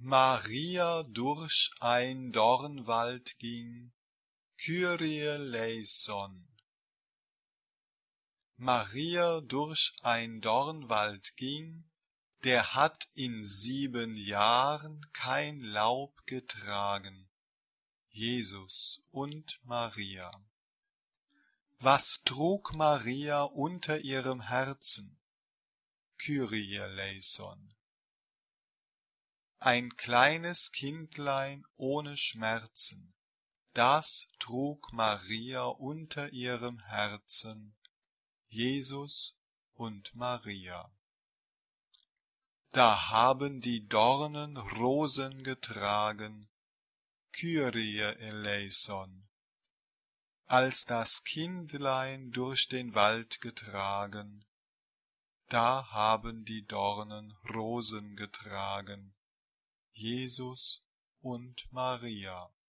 Maria durch ein Dornwald ging, Kyrie eleison. Maria durch ein Dornwald ging, der hat in 7 Jahren kein Laub getragen. Jesus und Maria. Was trug Maria unter ihrem Herzen? Kyrie eleison. Ein kleines Kindlein ohne Schmerzen, das trug Maria unter ihrem Herzen, Jesus und Maria. Da haben die Dornen Rosen getragen, Kyrie eleison. Als das Kindlein durch den Wald getragen, da haben die Dornen Rosen getragen, Jesus und Maria.